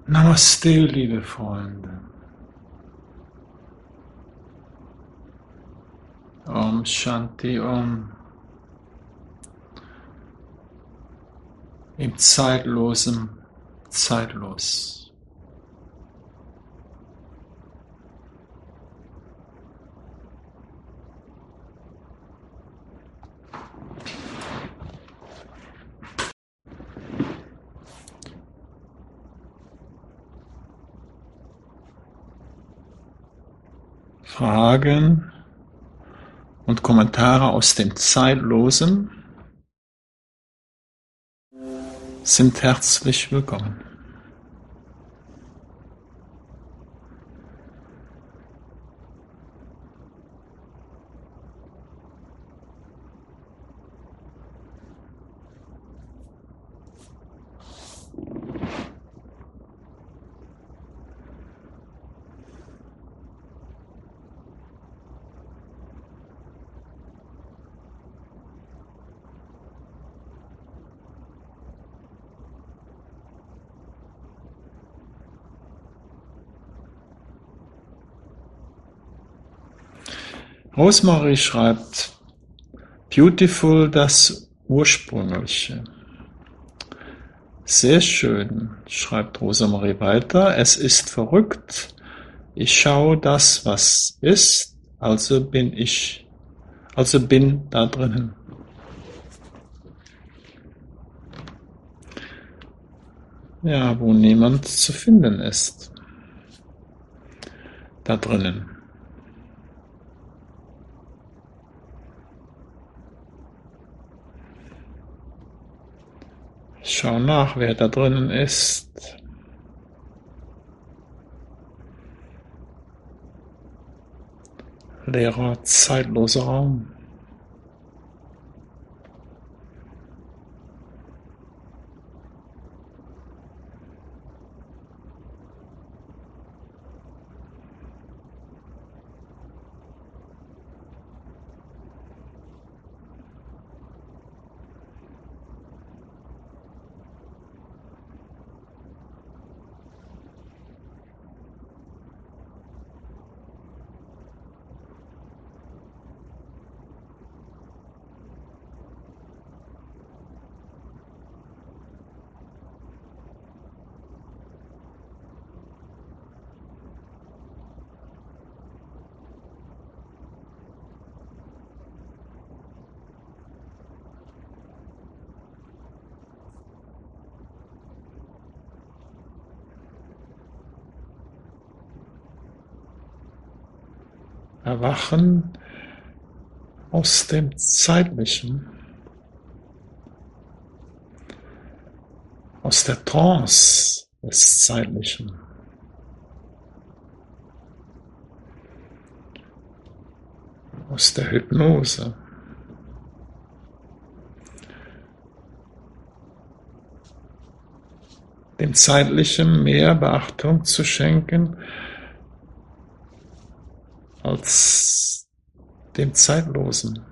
Namaste, liebe Freunde. Om Shanti Om. Im Zeitlosen zeitlos. Fragen und Kommentare aus dem Zeitlosen sind herzlich willkommen. Rosemarie schreibt, beautiful das Ursprüngliche. Sehr schön, schreibt Rosemarie weiter, es ist verrückt, ich schaue das, was ist, also bin da drinnen. Ja, wo niemand zu finden ist. Da drinnen. Schau nach, wer da drinnen ist. Leerer, zeitloser Raum. Erwachen aus dem Zeitlichen, aus der Trance des Zeitlichen, aus der Hypnose. Dem Zeitlichen mehr Beachtung zu schenken als dem Zeitlosen.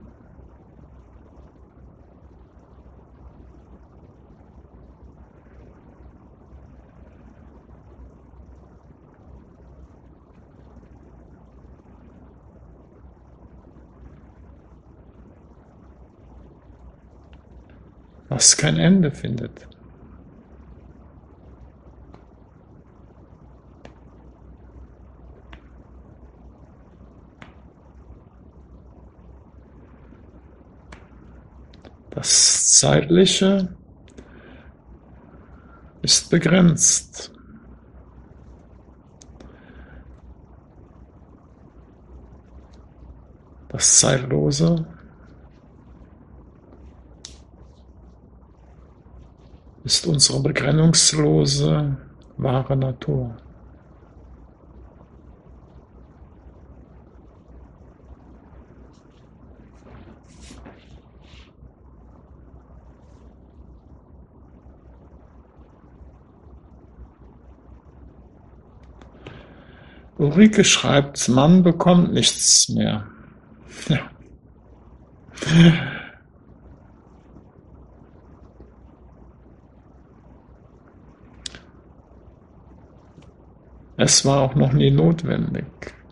Was kein Ende findet. Das Zeitliche ist begrenzt. Das Zeitlose ist unsere begrenzungslose, wahre Natur. Ulrike schreibt, man bekommt nichts mehr. Ja. Es war auch noch nie notwendig.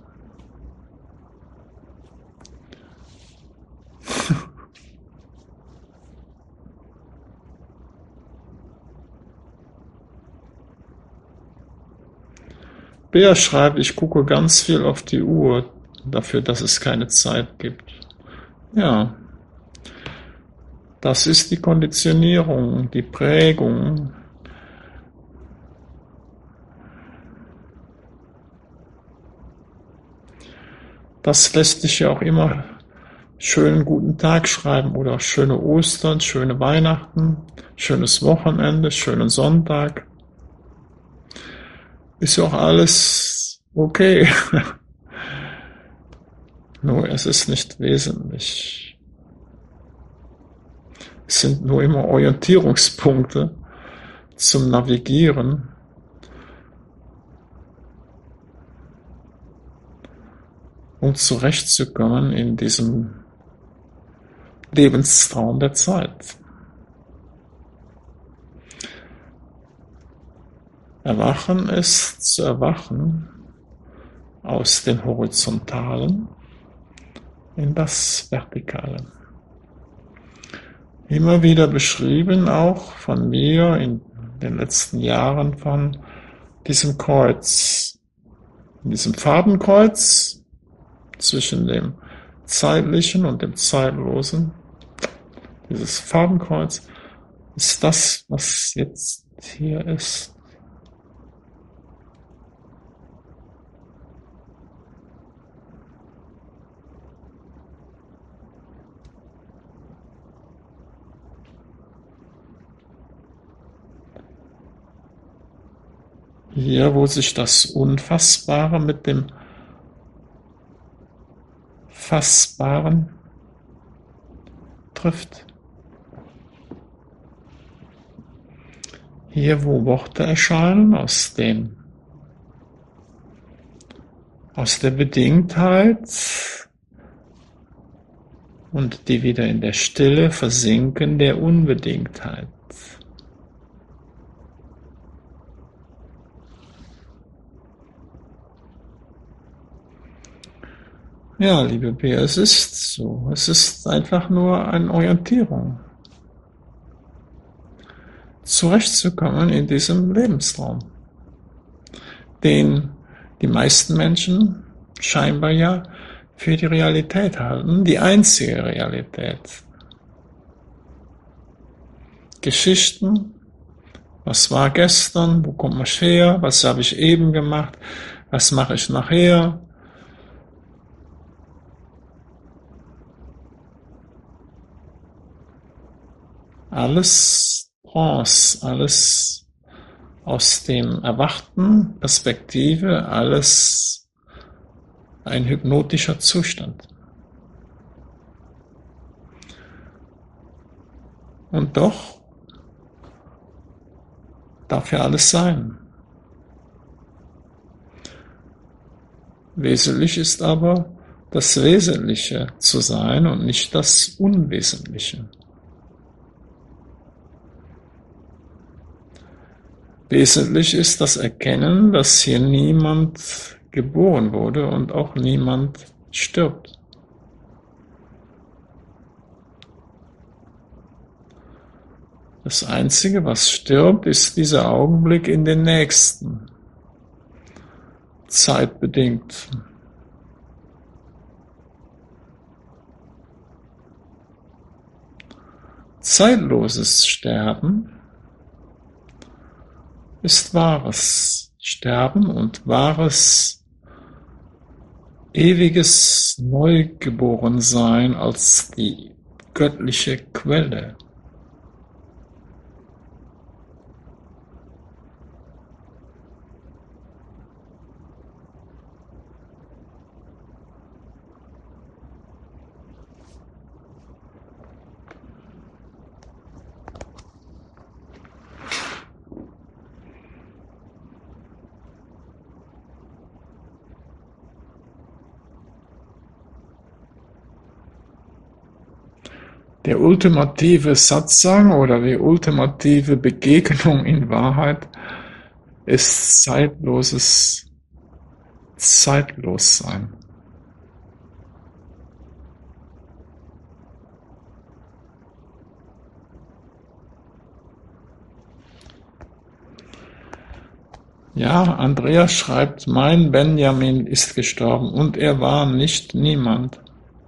Bea schreibt, ich gucke ganz viel auf die Uhr, dafür, dass es keine Zeit gibt. Ja, das ist die Konditionierung, die Prägung. Das lässt sich ja auch immer schönen guten Tag schreiben oder schöne Ostern, schöne Weihnachten, schönes Wochenende, schönen Sonntag. Ist ja auch alles okay. Nur es ist nicht wesentlich. Es sind nur immer Orientierungspunkte zum Navigieren. Um zurechtzukommen in diesem Lebenstraum der Zeit. Erwachen ist zu erwachen aus dem Horizontalen in das Vertikale. Immer wieder beschrieben auch von mir in den letzten Jahren von diesem Kreuz, diesem Fadenkreuz zwischen dem Zeitlichen und dem Zeitlosen. Dieses Fadenkreuz ist das, was jetzt hier ist. Hier, wo sich das Unfassbare mit dem Fassbaren trifft. Hier, wo Worte erscheinen aus der Bedingtheit und die wieder in der Stille versinken der Unbedingtheit. Ja, liebe Bea, es ist so. Es ist einfach nur eine Orientierung. Zurechtzukommen in diesem Lebensraum, den die meisten Menschen scheinbar ja für die Realität halten, die einzige Realität. Geschichten, was war gestern, wo kommt man her, was habe ich eben gemacht, was mache ich nachher. Alles Trance, alles aus dem erwachten Perspektive, alles ein hypnotischer Zustand. Und doch darf ja alles sein. Wesentlich ist aber, das Wesentliche zu sein und nicht das Unwesentliche. Wesentlich ist das Erkennen, dass hier niemand geboren wurde und auch niemand stirbt. Das Einzige, was stirbt, ist dieser Augenblick in den nächsten, zeitbedingt. Zeitloses Sterben ist wahres Sterben und wahres, ewiges Neugeborensein als die göttliche Quelle. Der ultimative Satsang oder die ultimative Begegnung in Wahrheit ist zeitloses zeitlos sein. Ja, Andrea schreibt, mein Benjamin ist gestorben und er war nicht niemand.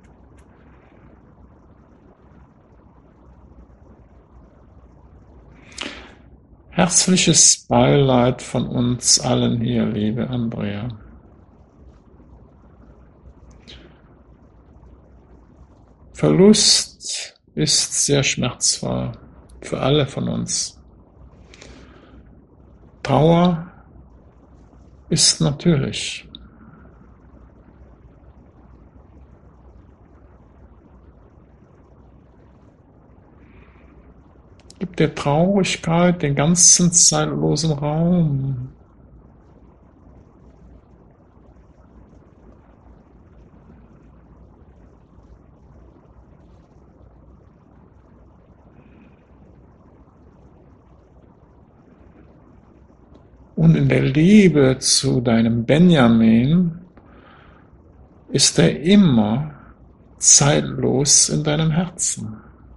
Herzliches Beileid von uns allen hier, liebe Andrea. Verlust ist sehr schmerzvoll für alle von uns. Trauer ist natürlich. Gib der Traurigkeit den ganzen zeitlosen Raum. Und in der Liebe zu deinem Benjamin ist er immer zeitlos in deinem Herzen.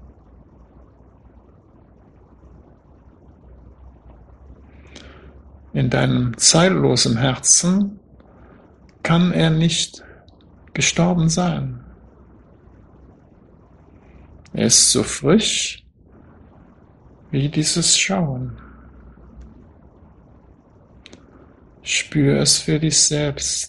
In deinem zeitlosen Herzen kann er nicht gestorben sein. Er ist so frisch wie dieses Schauen. Spür es für dich selbst.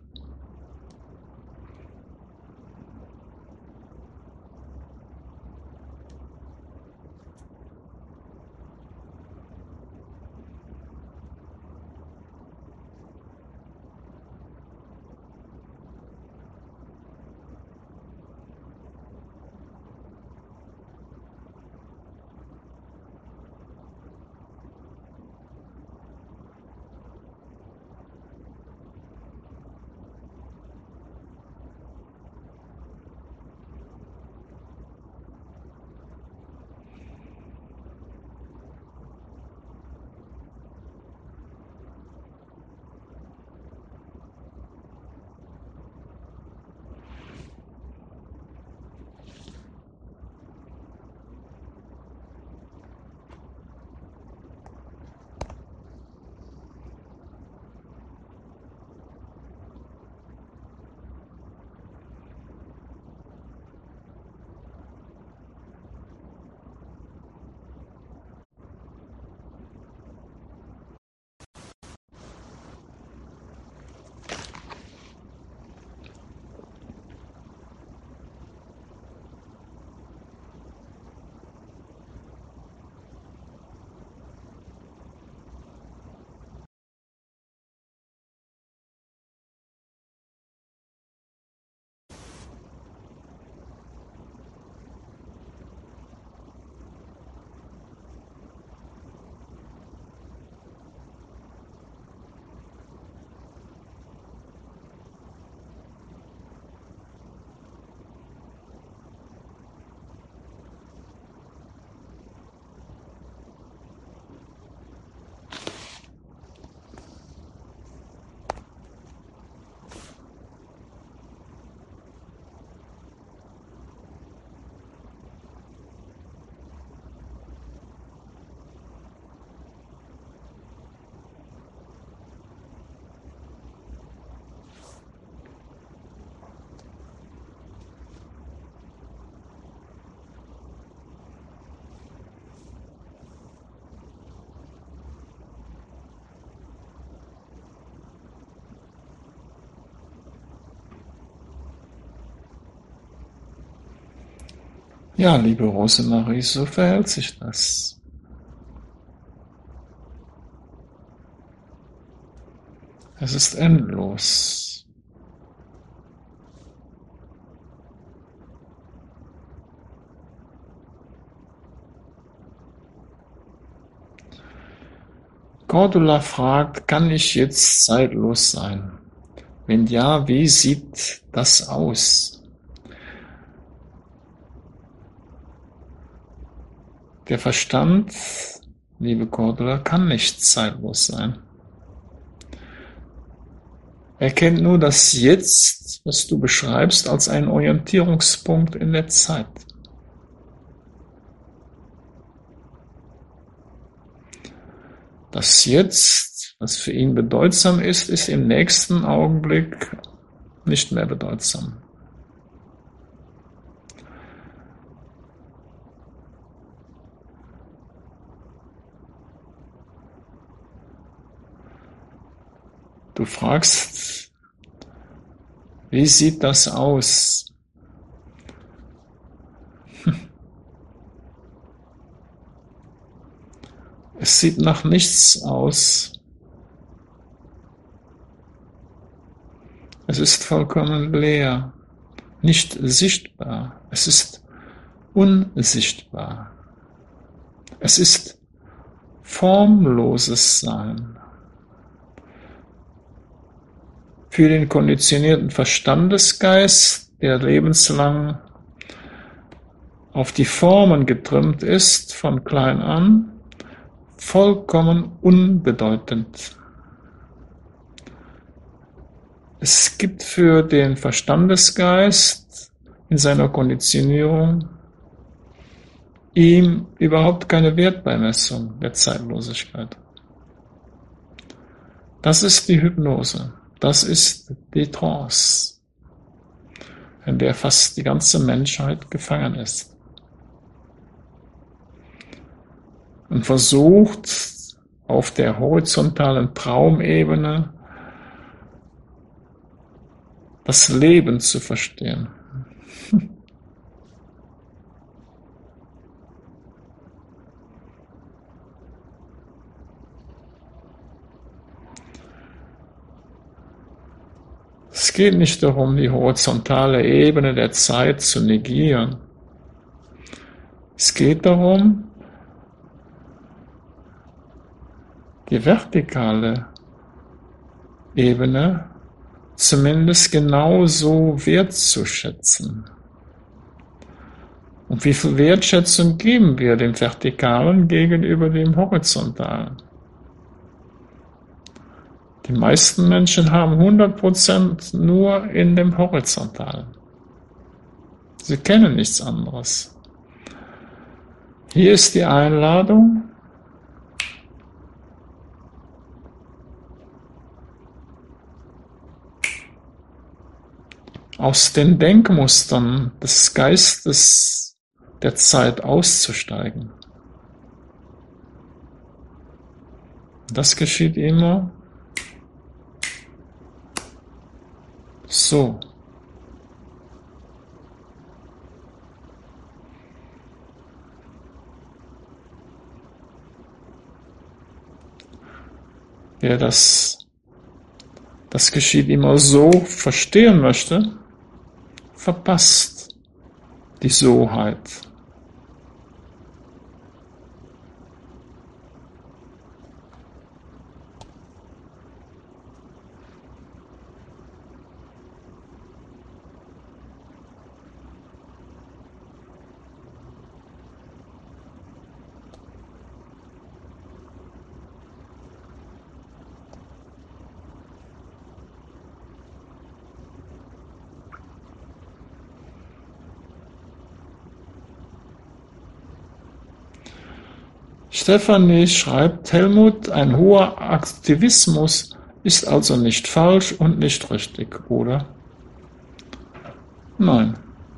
Ja, liebe Rosemarie, so verhält sich das. Es ist endlos. Cordula fragt, kann ich jetzt zeitlos sein? Wenn ja, wie sieht das aus? Der Verstand, liebe Cordula, kann nicht zeitlos sein. Erkennt nur das Jetzt, was du beschreibst, als einen Orientierungspunkt in der Zeit. Das Jetzt, was für ihn bedeutsam ist, ist im nächsten Augenblick nicht mehr bedeutsam. Du fragst, wie sieht das aus? Es sieht nach nichts aus. Es ist vollkommen leer, nicht sichtbar. Es ist unsichtbar. Es ist formloses Sein. Für den konditionierten Verstandesgeist, der lebenslang auf die Formen getrimmt ist, von klein an, vollkommen unbedeutend. Es gibt für den Verstandesgeist in seiner Konditionierung ihm überhaupt keine Wertbeimessung der Zeitlosigkeit. Das ist die Hypnose, das ist die Trance, in der fast die ganze Menschheit gefangen ist und versucht, auf der horizontalen Traumebene das Leben zu verstehen. Es geht nicht darum, die horizontale Ebene der Zeit zu negieren. Es geht darum, die vertikale Ebene zumindest genauso wertzuschätzen. Und wie viel Wertschätzung geben wir dem Vertikalen gegenüber dem Horizontalen? Die meisten Menschen haben 100% nur in dem Horizontalen. Sie kennen nichts anderes. Hier ist die Einladung, aus den Denkmustern des Geistes der Zeit auszusteigen. Das geschieht immer so. Wer das geschieht immer so verstehen möchte, verpasst die Soheit. Stefanie schreibt, Helmut, ein hoher Aktivismus ist also nicht falsch und nicht richtig, oder? Nein,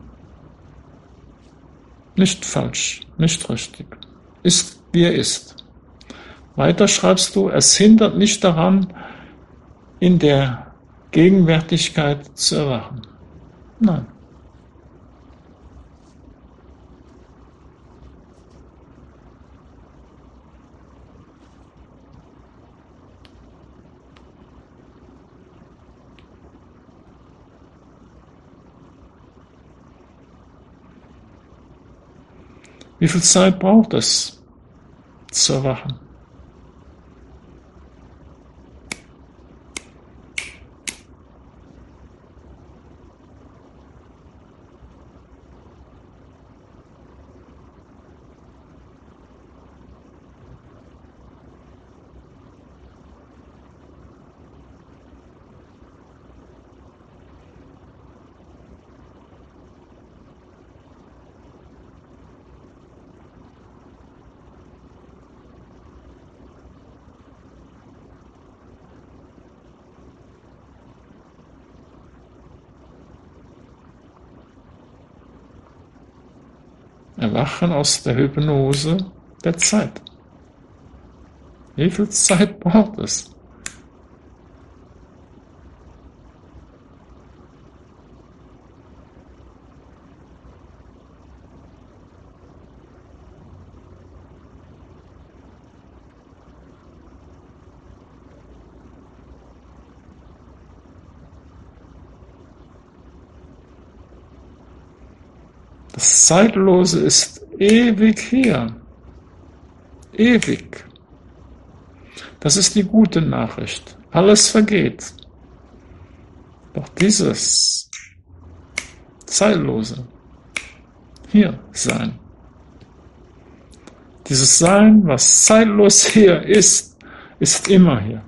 nicht falsch, nicht richtig. Ist, wie er ist. Weiter schreibst du, es hindert nicht daran, in der Gegenwärtigkeit zu erwachen. Nein. Wie viel Zeit braucht es zu erwachen? Erwachen aus der Hypnose der Zeit. Wie viel Zeit braucht es? Das Zeitlose ist ewig hier. Ewig. Das ist die gute Nachricht. Alles vergeht. Doch dieses Zeitlose, hier sein, dieses Sein, was zeitlos hier ist immer hier.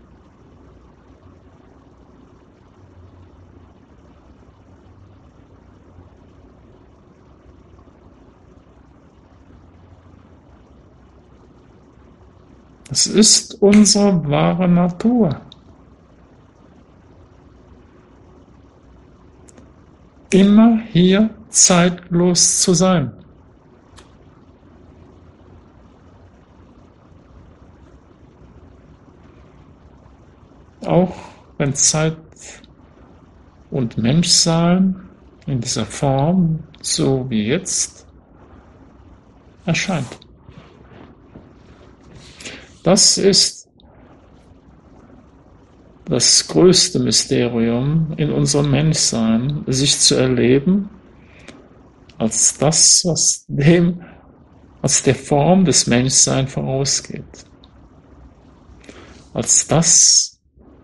Es ist unsere wahre Natur. Immer hier zeitlos zu sein. Auch wenn Zeit und Menschsein in dieser Form, so wie jetzt, erscheint. Das ist das größte Mysterium in unserem Menschsein, sich zu erleben als das, was der Form des Menschseins vorausgeht. Als das,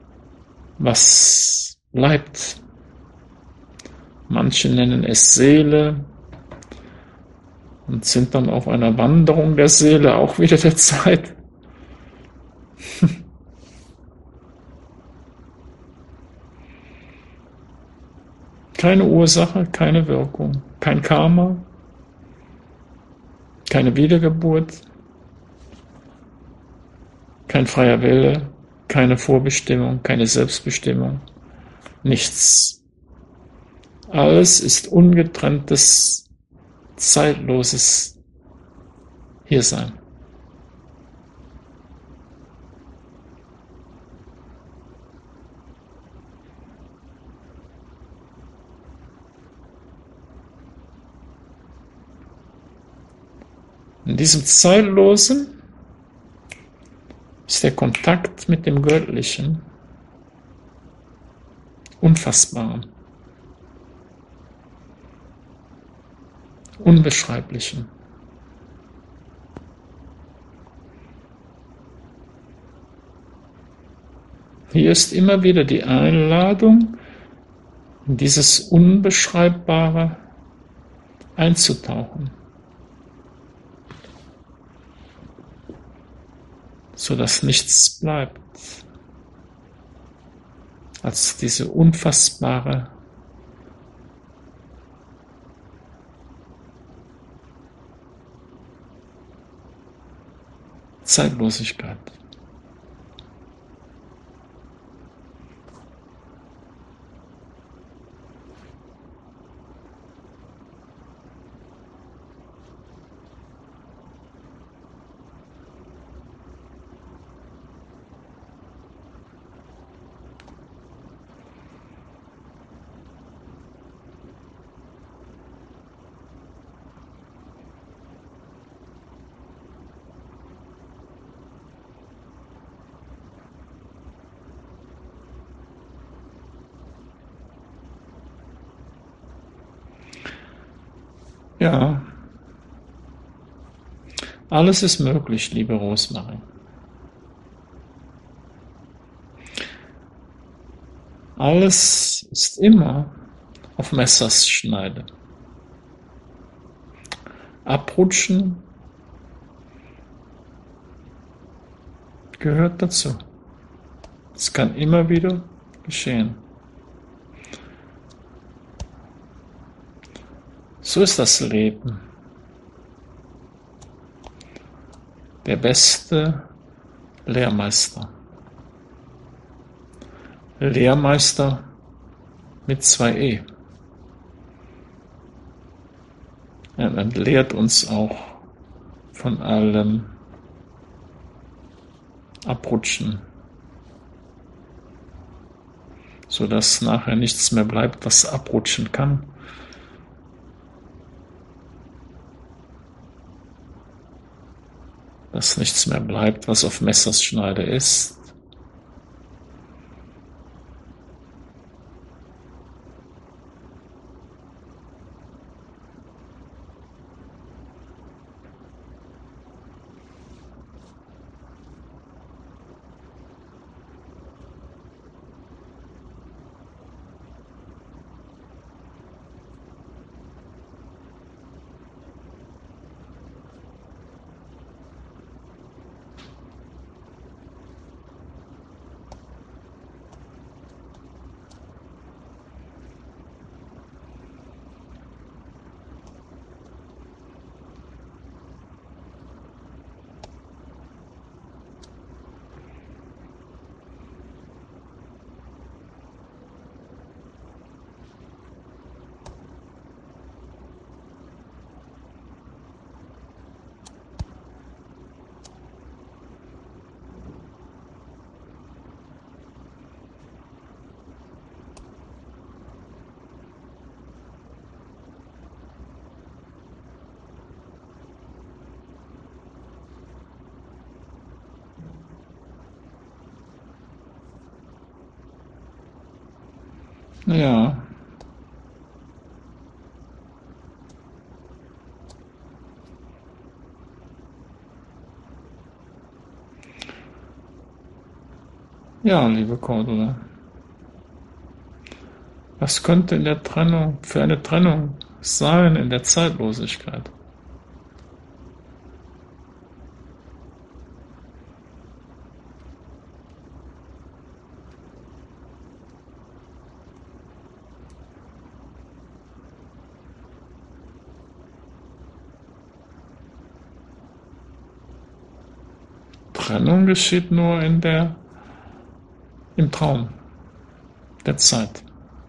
was bleibt. Manche nennen es Seele und sind dann auf einer Wanderung der Seele, auch wieder der Zeit. Keine Ursache, keine Wirkung, kein Karma, keine Wiedergeburt, kein freier Wille, keine Vorbestimmung, keine Selbstbestimmung, nichts. Alles ist ungetrenntes, zeitloses Hiersein. In diesem Zeitlosen ist der Kontakt mit dem Göttlichen, Unfassbaren, Unbeschreiblichen. Hier ist immer wieder die Einladung, in dieses Unbeschreibbare einzutauchen, sodass nichts bleibt als diese unfassbare Zeitlosigkeit. Ja, alles ist möglich, liebe Rosemarie. Alles ist immer auf Messerschneide. Abrutschen gehört dazu. Es kann immer wieder geschehen. So ist das Leben. Der beste Lehrmeister. Lehrmeister mit 2 E. Er entleert uns auch von allem Abrutschen, sodass nachher nichts mehr bleibt, was abrutschen kann. Dass nichts mehr bleibt, was auf Messerschneide ist. Ja, ja, liebe Cordula. Was könnte in der Trennung für eine Trennung sein in der Zeitlosigkeit? Trennung geschieht nur im Traum der Zeit.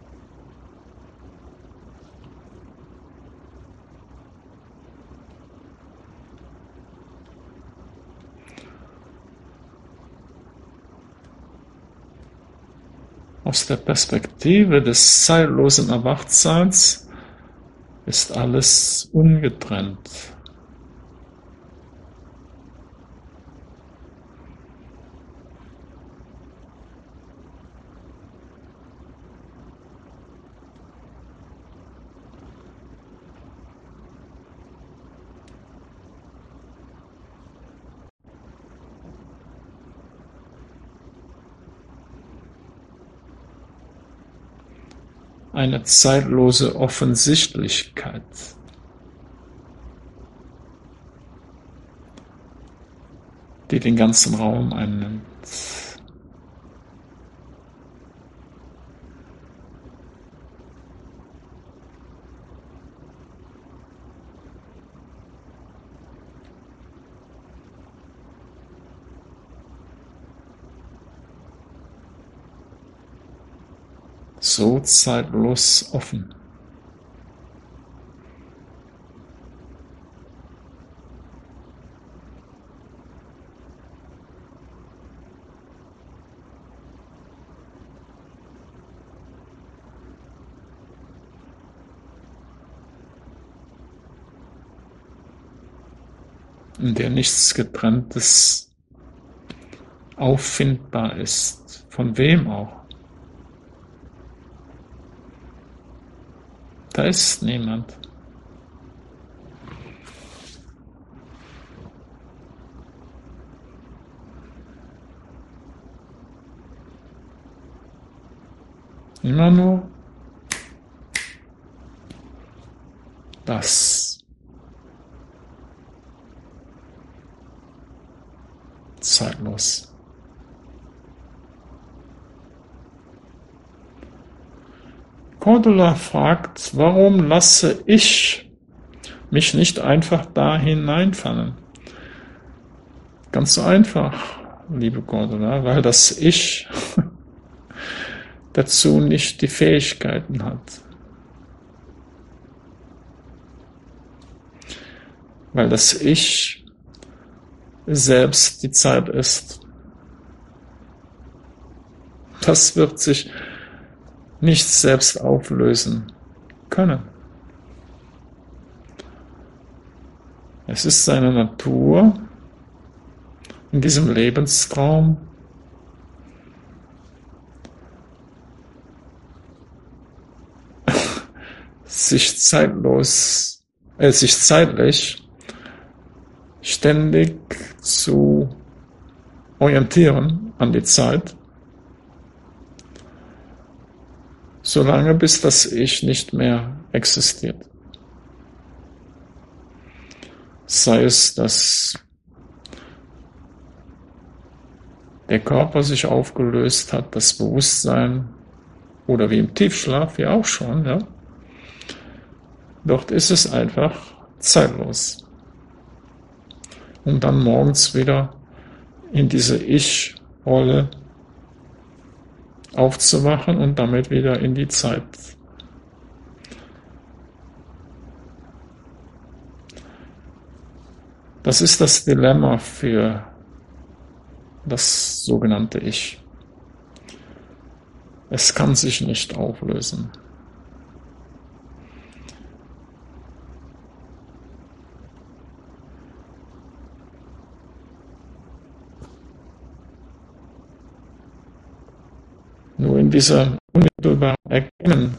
Aus der Perspektive des zeitlosen Erwachtseins ist alles ungetrennt. Eine zeitlose Offensichtlichkeit. Die den ganzen Raum einnimmt. So zeitlos offen. In der nichts Getrenntes auffindbar ist. Von wem auch? Da ist niemand. Immer nur das. Zeitlos. Cordula fragt, warum lasse ich mich nicht einfach da hineinfallen? Ganz so einfach, liebe Cordula, weil das Ich dazu nicht die Fähigkeiten hat. weil das Ich selbst die Zeit ist. Das wird sich nicht selbst auflösen können. Es ist seine Natur, in diesem Lebenstraum sich zeitlich ständig zu orientieren an die Zeit, solange bis das Ich nicht mehr existiert. Sei es, dass der Körper sich aufgelöst hat, das Bewusstsein, oder wie im Tiefschlaf, ja auch schon, ja. Dort ist es einfach zeitlos. Um dann morgens wieder in diese Ich-Rolle aufzuwachen und damit wieder in die Zeit. Das ist das Dilemma für das sogenannte Ich. Es kann sich nicht auflösen. Nur in dieser unmittelbaren Erkennen,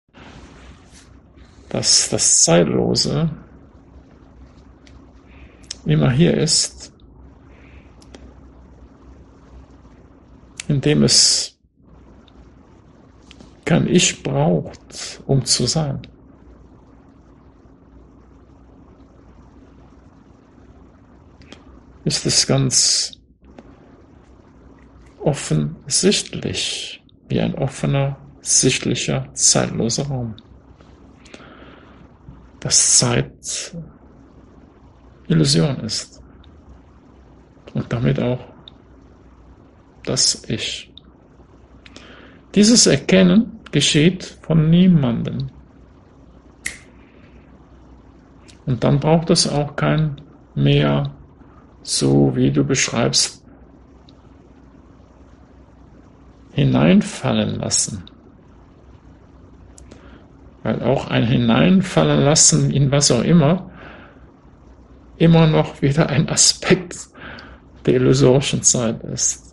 dass das Zeitlose immer hier ist, indem es kein Ich braucht, um zu sein. Ist es ganz offensichtlich, wie ein offener, sichtlicher, zeitloser Raum. Dass Zeit Illusion ist und damit auch das Ich. Dieses Erkennen geschieht von niemandem. Und dann braucht es auch kein mehr, so wie du beschreibst, hineinfallen lassen. Weil auch ein Hineinfallen lassen in was auch immer noch wieder ein Aspekt der illusorischen Zeit ist.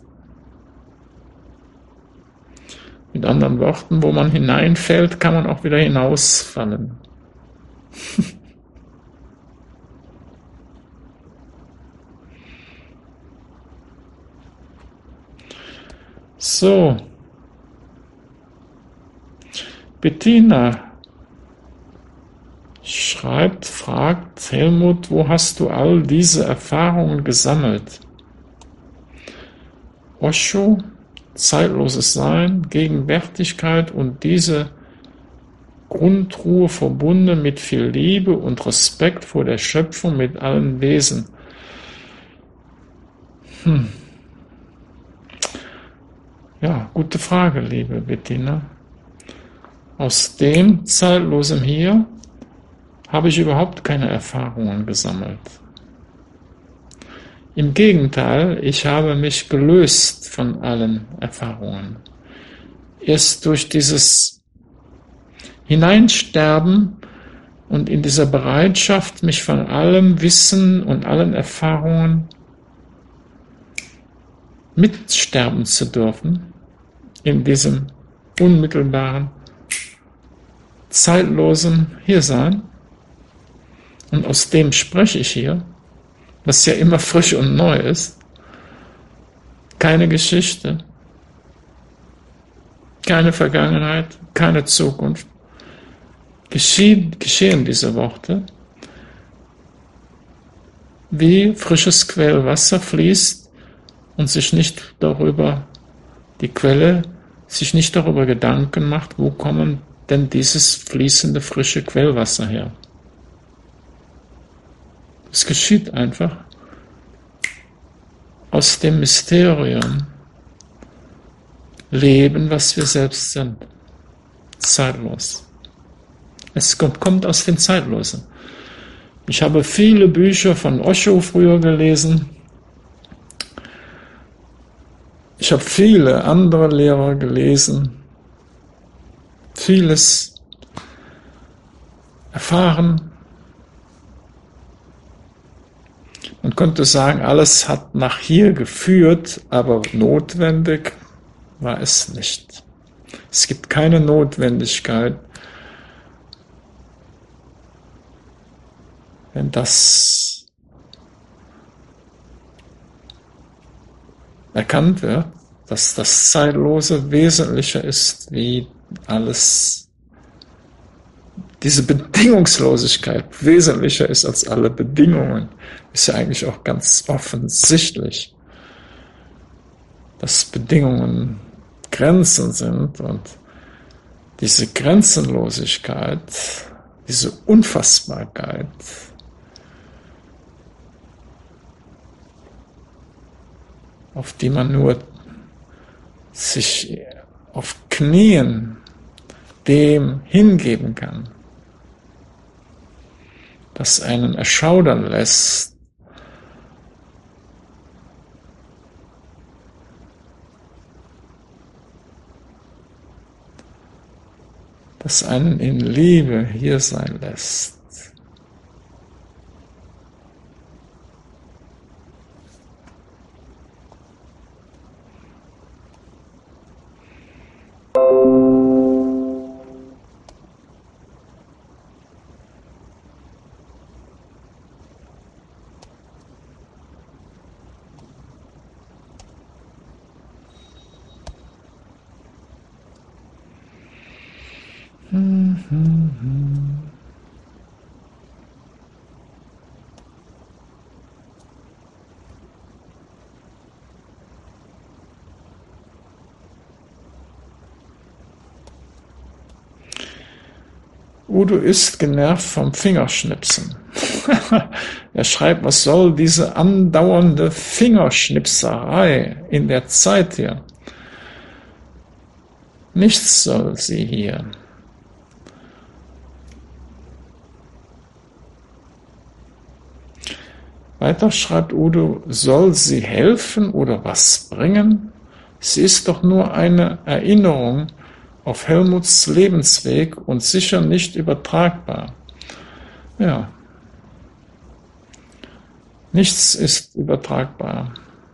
Mit anderen Worten, wo man hineinfällt, kann man auch wieder hinausfallen. So, Bettina fragt Helmut, wo hast du all diese Erfahrungen gesammelt? Osho, zeitloses Sein, Gegenwärtigkeit und diese Grundruhe verbunden mit viel Liebe und Respekt vor der Schöpfung mit allen Wesen. Ja, gute Frage, liebe Bettina. Aus dem zeitlosen Hier habe ich überhaupt keine Erfahrungen gesammelt. Im Gegenteil, ich habe mich gelöst von allen Erfahrungen. Erst durch dieses Hineinsterben und in dieser Bereitschaft, mich von allem Wissen und allen Erfahrungen mitsterben zu dürfen, in diesem unmittelbaren, zeitlosen Hiersein. Und aus dem spreche ich hier, was ja immer frisch und neu ist. Keine Geschichte, keine Vergangenheit, keine Zukunft. Geschehen diese Worte, wie frisches Quellwasser fließt und sich nicht darüber, die Quelle sich nicht darüber Gedanken macht, wo kommen denn dieses fließende, frische Quellwasser her. Es geschieht einfach aus dem Mysterium Leben, was wir selbst sind. Zeitlos. Es kommt aus dem Zeitlosen. Ich habe viele Bücher von Osho früher gelesen. Ich habe viele andere Lehrer gelesen, vieles erfahren und konnte sagen, alles hat nach hier geführt, aber notwendig war es nicht. Es gibt keine Notwendigkeit, wenn das erkannt wird, dass das Zeitlose wesentlicher ist wie alles, diese Bedingungslosigkeit wesentlicher ist als alle Bedingungen, ist ja eigentlich auch ganz offensichtlich, dass Bedingungen Grenzen sind und diese Grenzenlosigkeit, diese Unfassbarkeit, auf die man nur sich auf Knien dem hingeben kann, das einen erschaudern lässt, das einen in Liebe hier sein lässt. Udo ist genervt vom Fingerschnipsen. Er schreibt, was soll diese andauernde Fingerschnipserei in der Zeit hier? Nichts soll sie hier. Weiter schreibt Udo, soll sie helfen oder was bringen? Sie ist doch nur eine Erinnerung auf Helmuts Lebensweg und sicher nicht übertragbar. Ja, nichts ist übertragbar,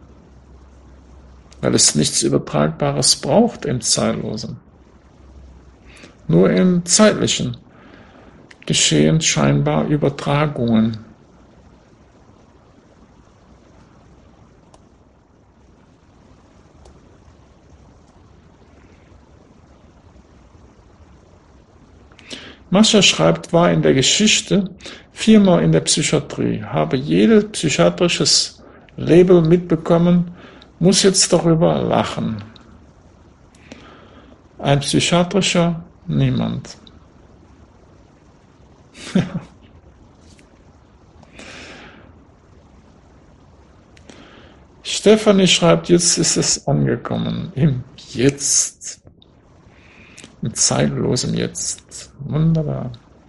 weil es nichts Übertragbares braucht im Zeitlosen. Nur im Zeitlichen geschehen scheinbar Übertragungen. Mascha schreibt, war in der Geschichte, 4-mal in der Psychiatrie, habe jedes psychiatrisches Label mitbekommen, muss jetzt darüber lachen. Ein psychiatrischer niemand. Stefanie schreibt, jetzt ist es angekommen, im Jetzt. Im zeitlosen Jetzt. Wunderbar.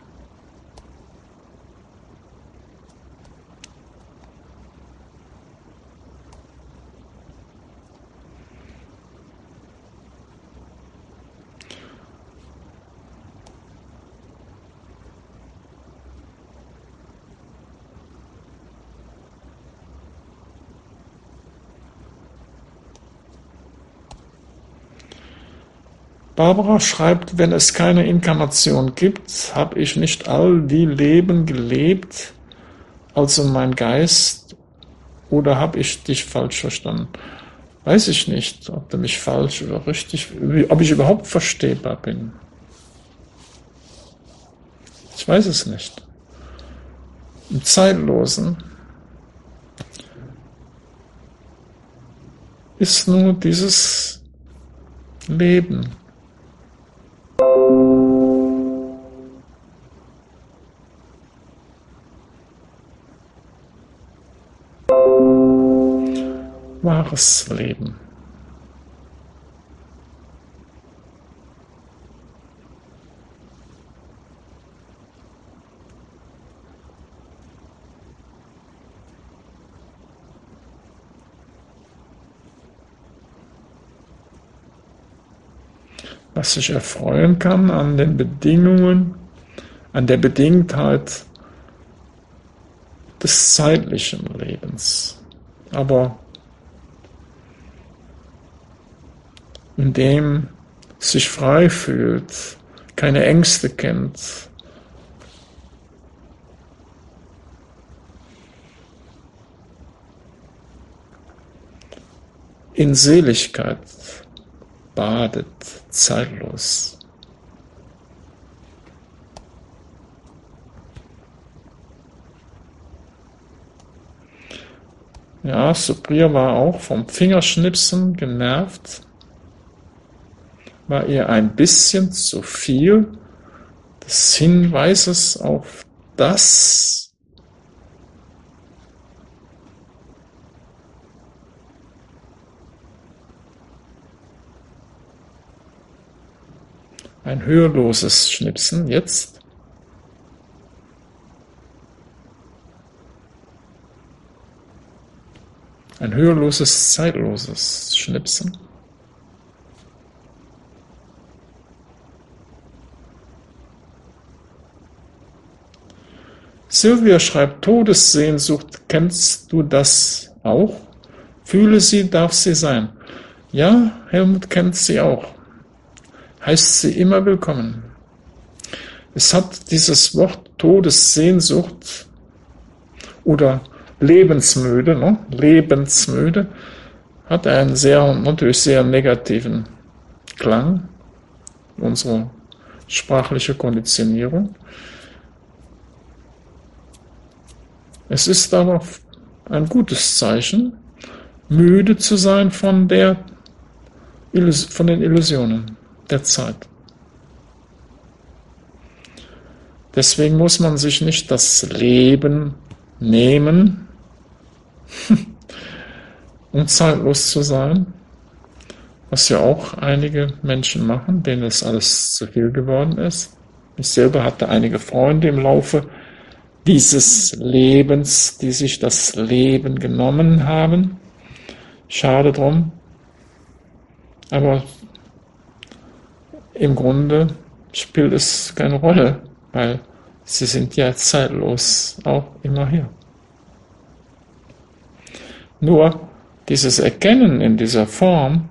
Barbara schreibt, wenn es keine Inkarnation gibt, habe ich nicht all die Leben gelebt, also mein Geist, oder habe ich dich falsch verstanden? Weiß ich nicht, ob du mich falsch oder richtig, ob ich überhaupt verstehbar bin. Ich weiß es nicht. Im Zeitlosen ist nur dieses Leben. Wahres Leben. das sich erfreuen kann an den Bedingungen, an der Bedingtheit des zeitlichen Lebens, aber in dem sich frei fühlt, keine Ängste kennt, in Seligkeit badet, zeitlos. Ja, Supriya war auch vom Fingerschnipsen genervt, war ihr ein bisschen zu viel des Hinweises auf das, ein hörloses Schnipsen jetzt. Ein hörloses, zeitloses Schnipsen. Sylvia schreibt, Todessehnsucht, kennst du das auch? Fühle sie, darf sie sein. Ja, Helmut kennt sie auch. Heißt sie immer willkommen. Es hat dieses Wort Todessehnsucht oder lebensmüde, ne? Lebensmüde, hat einen natürlich sehr negativen Klang, unsere sprachliche Konditionierung. Es ist aber ein gutes Zeichen, müde zu sein von den Illusionen der Zeit. Deswegen muss man sich nicht das Leben nehmen, um zeitlos zu sein, was ja auch einige Menschen machen, denen es alles zu viel geworden ist. Ich selber hatte einige Freunde im Laufe dieses Lebens, die sich das Leben genommen haben. Schade drum. Aber im Grunde spielt es keine Rolle, weil sie sind ja zeitlos auch immer hier. Nur dieses Erkennen in dieser Form,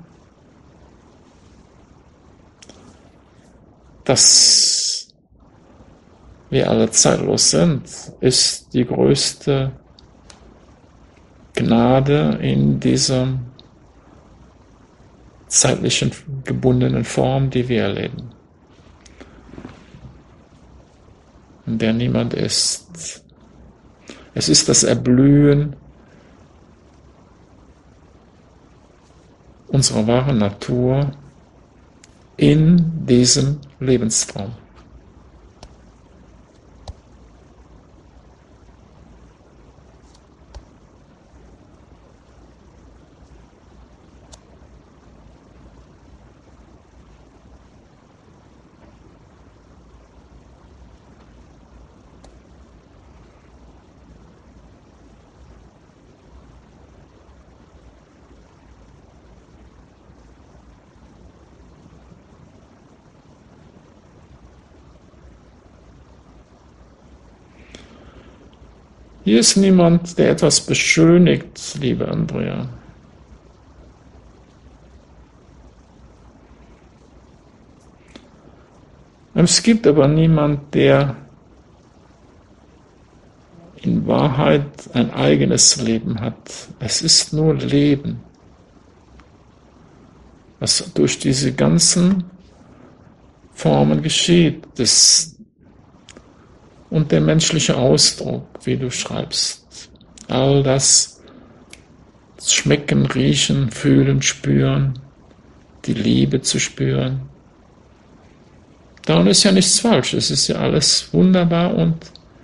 dass wir alle zeitlos sind, ist die größte Gnade in dieser zeitlichen gebundenen Form, die wir erleben, in der niemand ist. Es ist das Erblühen unserer wahren Natur in diesem Lebenstraum. Hier ist niemand, der etwas beschönigt, liebe Andrea. Es gibt aber niemand, der in Wahrheit ein eigenes Leben hat. Es ist nur Leben, was durch diese ganzen Formen geschieht. Und der menschliche Ausdruck, wie du schreibst. All das Schmecken, Riechen, Fühlen, Spüren, die Liebe zu spüren. Daran ist ja nichts falsch. Es ist ja alles wunderbar und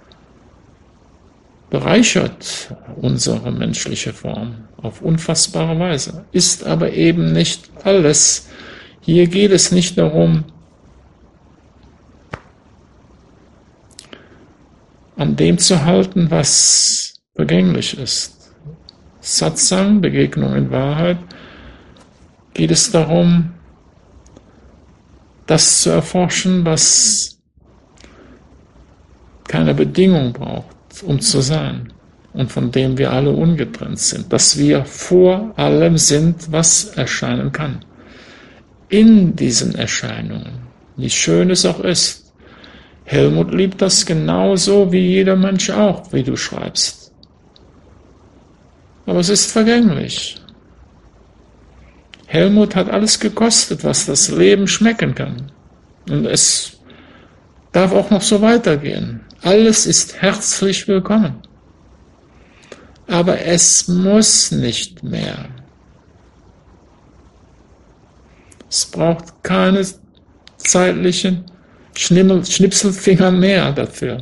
bereichert unsere menschliche Form auf unfassbare Weise. Ist aber eben nicht alles. Hier geht es nicht darum, an dem zu halten, was vergänglich ist. Satsang, Begegnung in Wahrheit, geht es darum, das zu erforschen, was keine Bedingung braucht, um zu sein und von dem wir alle ungetrennt sind, dass wir vor allem sind, was erscheinen kann. In diesen Erscheinungen, wie schön es auch ist. Helmut liebt das genauso wie jeder Mensch auch, wie du schreibst. Aber es ist vergänglich. Helmut hat alles gekostet, was das Leben schmecken kann. Und es darf auch noch so weitergehen. Alles ist herzlich willkommen. Aber es muss nicht mehr. Es braucht keine zeitlichen Schnipselfinger mehr dafür.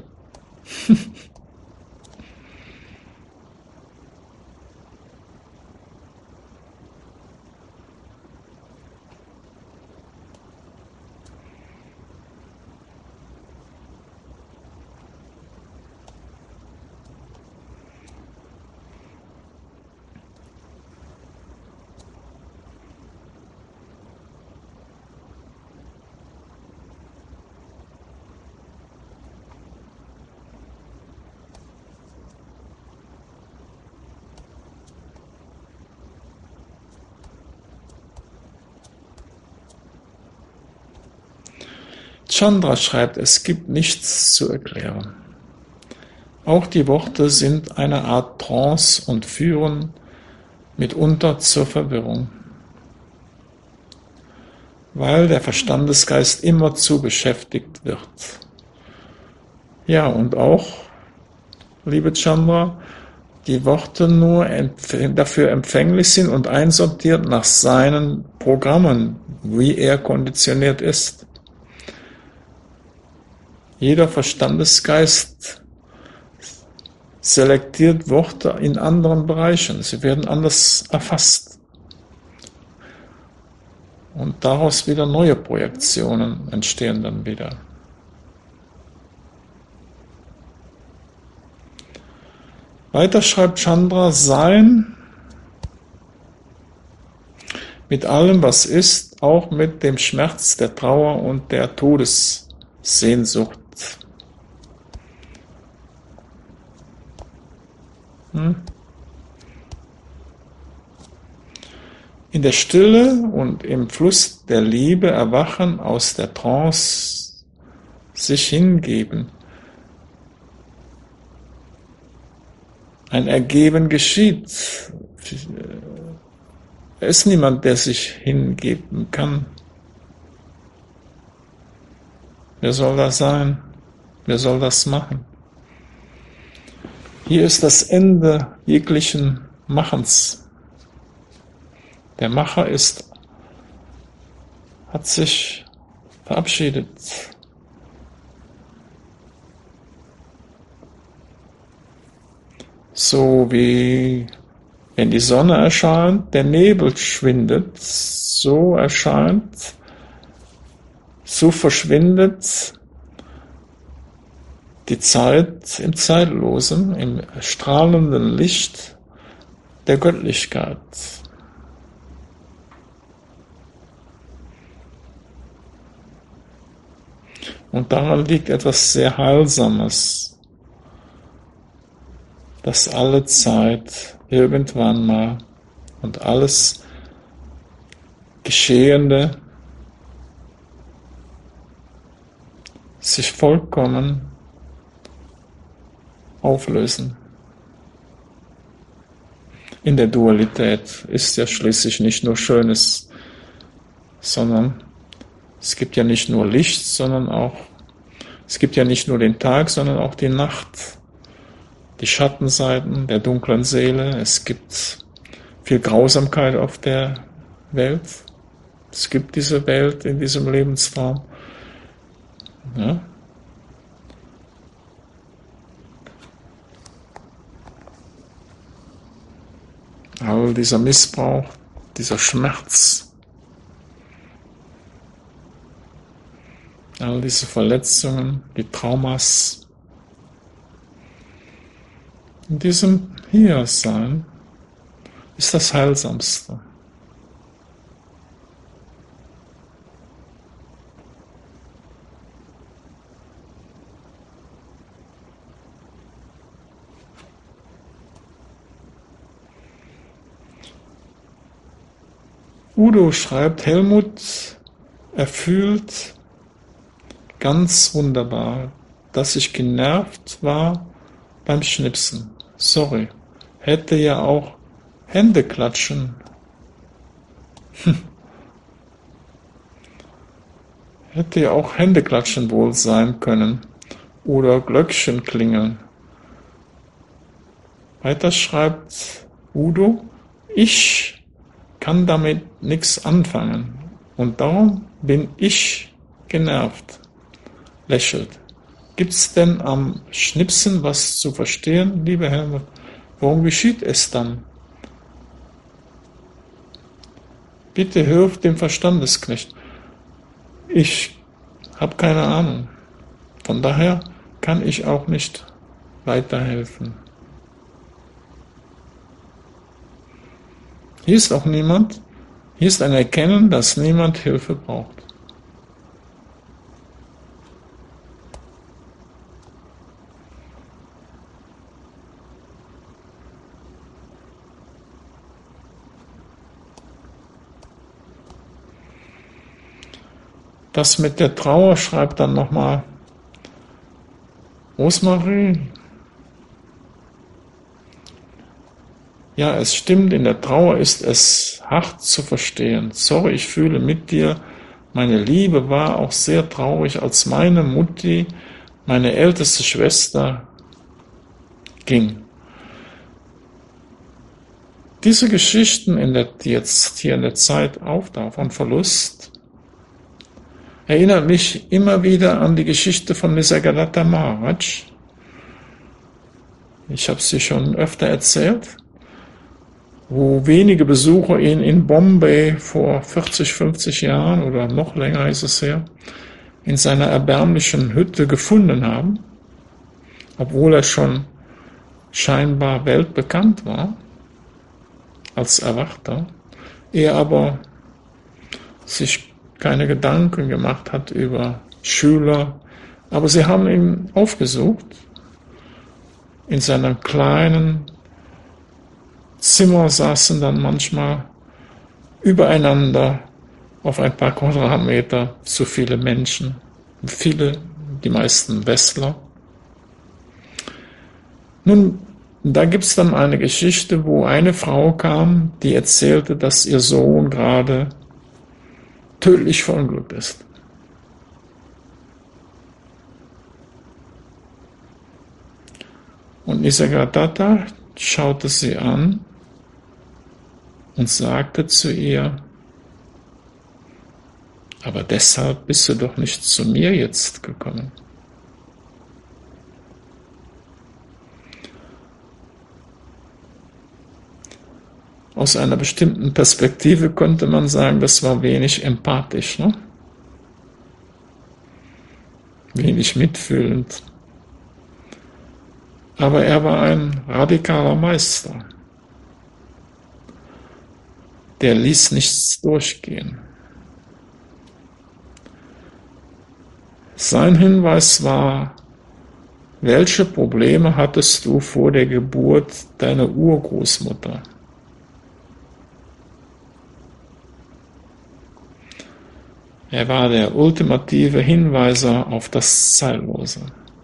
Chandra schreibt, es gibt nichts zu erklären. Auch die Worte sind eine Art Trance und führen mitunter zur Verwirrung, weil der Verstandesgeist immerzu beschäftigt wird. Ja, und auch, liebe Chandra, die Worte nur dafür empfänglich sind und einsortiert nach seinen Programmen, wie er konditioniert ist. Jeder Verstandesgeist selektiert Worte in anderen Bereichen. Sie werden anders erfasst. Und daraus wieder neue Projektionen entstehen dann wieder. Weiter schreibt Chandra, Sein mit allem, was ist, auch mit dem Schmerz, der Trauer und der Todessehnsucht. In der Stille und im Fluss der Liebe erwachen, aus der Trance sich hingeben. Ein Ergeben geschieht. Er ist niemand, der sich hingeben kann. Wer soll das sein? Wer soll das machen? Hier ist das Ende jeglichen Machens. Der Macher hat sich verabschiedet. So wie wenn die Sonne erscheint, der Nebel schwindet, so verschwindet die Zeit im Zeitlosen, im strahlenden Licht der Göttlichkeit. Und daran liegt etwas sehr Heilsames, dass alle Zeit irgendwann mal und alles Geschehende sich vollkommen auflösen. In der Dualität ist ja schließlich nicht nur Schönes, sondern es gibt ja nicht nur Licht, es gibt ja nicht nur den Tag, sondern auch die Nacht, die Schattenseiten der dunklen Seele. Es gibt viel Grausamkeit auf der Welt. Es gibt diese Welt in diesem Lebensform. Ja. All dieser Missbrauch, dieser Schmerz, all diese Verletzungen, die Traumas, in diesem Hiersein ist das Heilsamste. Udo schreibt, Helmut, er fühlt ganz wunderbar, dass ich genervt war beim Schnipsen. Sorry, hätte ja auch Händeklatschen. Hätte ja auch Händeklatschen wohl sein können. Oder Glöckchen klingeln. Weiter schreibt Udo, ich kann damit nichts anfangen und darum bin ich genervt. Lächelt. Gibt's denn am Schnipsen was zu verstehen, lieber Helmut? Warum geschieht es dann? Bitte hilf dem Verstandesknecht. Ich habe keine Ahnung. Von daher kann ich auch nicht weiterhelfen. Hier ist auch niemand. Hier ist ein Erkennen, dass niemand Hilfe braucht. Das mit der Trauer schreibt dann nochmal Rosmarie. Ja, es stimmt, in der Trauer ist es hart zu verstehen. Sorry, ich fühle mit dir. Meine Liebe war auch sehr traurig, als meine Mutti, meine älteste Schwester, ging. Diese Geschichten, die jetzt hier in der Zeit auftauchen, von Verlust, erinnert mich immer wieder an die Geschichte von Nisargadatta Maharaj. Ich habe sie schon öfter erzählt, wo wenige Besucher ihn in Bombay vor 40, 50 Jahren oder noch länger ist es her, in seiner erbärmlichen Hütte gefunden haben, obwohl er schon scheinbar weltbekannt war als Erwachter, er aber sich keine Gedanken gemacht hat über Schüler, aber sie haben ihn aufgesucht in seinem kleinen Zimmer, saßen dann manchmal übereinander auf ein paar Quadratmeter zu viele Menschen, die meisten Westler. Nun, da gibt es dann eine Geschichte, wo eine Frau kam, die erzählte, dass ihr Sohn gerade tödlich verunglückt ist. Und Nisargadatta schaute sie an und sagte zu ihr, aber deshalb bist du doch nicht zu mir jetzt gekommen. Aus einer bestimmten Perspektive könnte man sagen, das war wenig empathisch, ne? Wenig mitfühlend. Aber er war ein radikaler Meister. Der ließ nichts durchgehen. Sein Hinweis war, welche Probleme hattest du vor der Geburt deiner Urgroßmutter? Er war der ultimative Hinweiser auf das Zeitlose.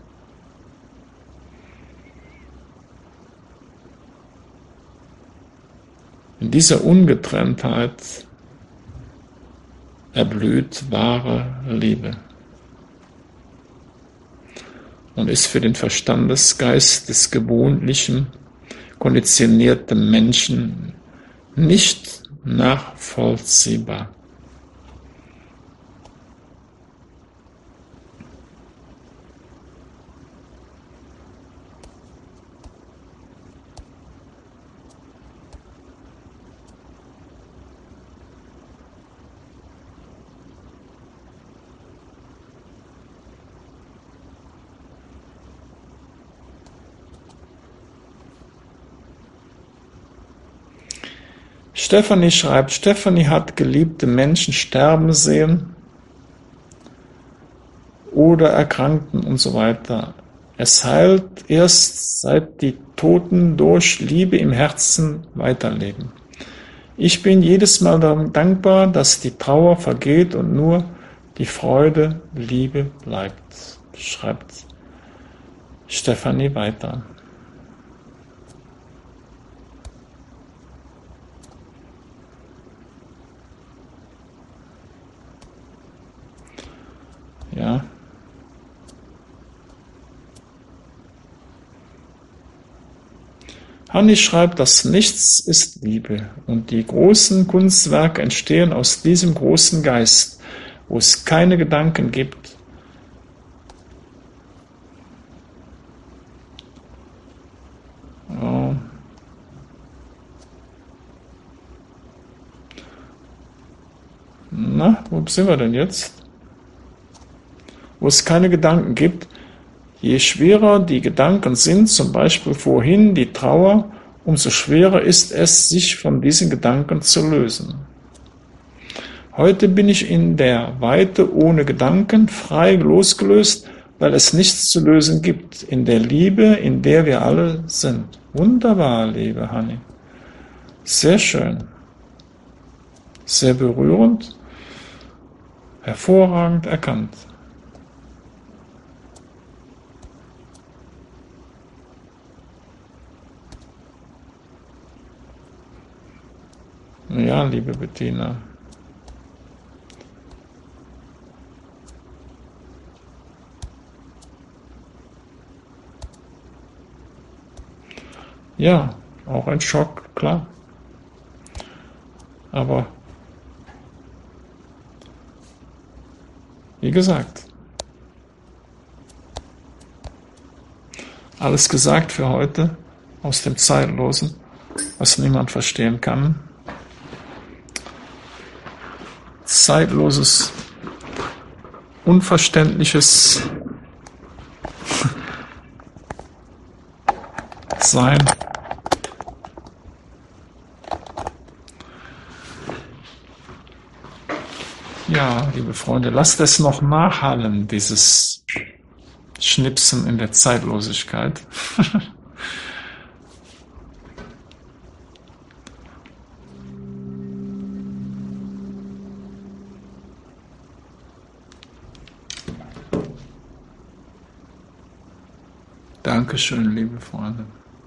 In dieser Ungetrenntheit erblüht wahre Liebe und ist für den Verstandesgeist des gewöhnlichen, konditionierten Menschen nicht nachvollziehbar. Stephanie schreibt, Stephanie hat geliebte Menschen sterben sehen oder erkrankten und so weiter. Es heilt erst, seit die Toten durch Liebe im Herzen weiterleben. Ich bin jedes Mal dankbar, dass die Trauer vergeht und nur die Freude, Liebe bleibt, schreibt Stefanie weiter. Ja. Hanni schreibt, das Nichts ist Liebe und die großen Kunstwerke entstehen aus diesem großen Geist, wo es keine Gedanken gibt. Oh. Na, wo sind wir denn jetzt? Wo es keine Gedanken gibt. Je schwerer die Gedanken sind, zum Beispiel vorhin die Trauer, umso schwerer ist es, sich von diesen Gedanken zu lösen. Heute bin ich in der Weite ohne Gedanken, frei losgelöst, weil es nichts zu lösen gibt, in der Liebe, in der wir alle sind. Wunderbar, liebe Hanni. Sehr schön. Sehr berührend. Hervorragend erkannt. Ja, liebe Bettina. Ja, auch ein Schock, klar. Aber wie gesagt, alles gesagt für heute aus dem Zeitlosen, was niemand verstehen kann. Zeitloses, unverständliches Sein. Ja, liebe Freunde, lasst es noch nachhallen, dieses Schnipsen in der Zeitlosigkeit. Dankeschön, liebe Freunde.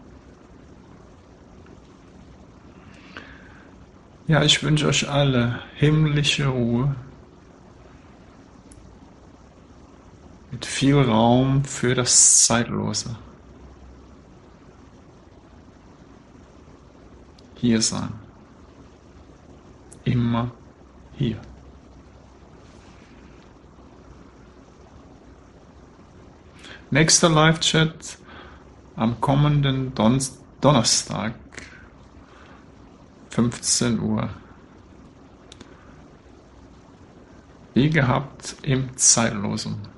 Ja, ich wünsche euch alle himmlische Ruhe mit viel Raum für das Zeitlose. Hier sein. Immer hier. Nächster Live-Chat am kommenden Donnerstag, 15 Uhr. Wie gehabt im Zeitlosen.